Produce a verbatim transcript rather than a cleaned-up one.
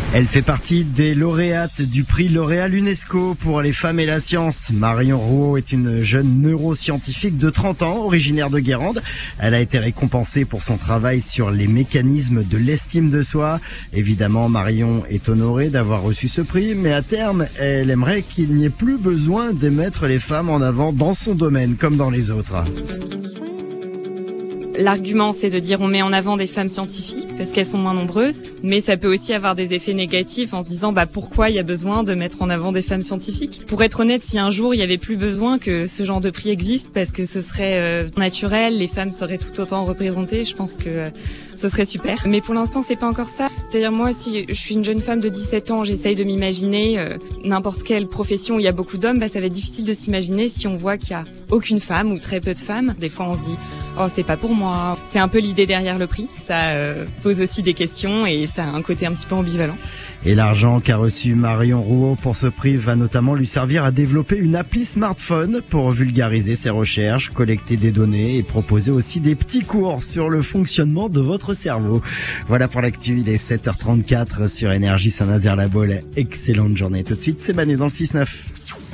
Elle fait partie des lauréates du prix L'Oréal UNESCO pour les femmes et la science. Marion Rouault est une jeune neuroscientifique de trente ans, originaire de Guérande. Elle a été récompensée pour son travail sur les mécanismes de l'estime de soi. Évidemment, Marion est honorée d'avoir reçu ce prix, mais à terme, elle aimerait qu'il n'y ait plus besoin d'émettre les femmes en avant dans son domaine comme dans les autres. L'argument, c'est de dire on met en avant des femmes scientifiques parce qu'elles sont moins nombreuses, mais ça peut aussi avoir des effets négatifs en se disant bah pourquoi il y a besoin de mettre en avant des femmes scientifiques. Pour être honnête, si un jour il y avait plus besoin que ce genre de prix existe parce que ce serait euh, naturel, les femmes seraient tout autant représentées, je pense que euh, ce serait super. Mais pour l'instant, c'est pas encore ça. C'est-à-dire moi, si je suis une jeune femme de dix-sept ans, j'essaye de m'imaginer euh, n'importe quelle profession où il y a beaucoup d'hommes, bah ça va être difficile de s'imaginer si on voit qu'il y a aucune femme ou très peu de femmes. Des fois, on se dit oh c'est pas pour moi. C'est un peu l'idée derrière le prix. Ça euh, pose aussi des questions et ça a un côté un petit peu ambivalent. Et l'argent qu'a reçu Marion Rouault pour ce prix va notamment lui servir à développer une appli smartphone pour vulgariser ses recherches, collecter des données et proposer aussi des petits cours sur le fonctionnement de votre cerveau. Voilà pour l'actu, il est sept heures trente-quatre sur Énergie Saint-Nazaire-la-Baule. Excellente journée. Tout de suite, c'est Manu dans le six neuf.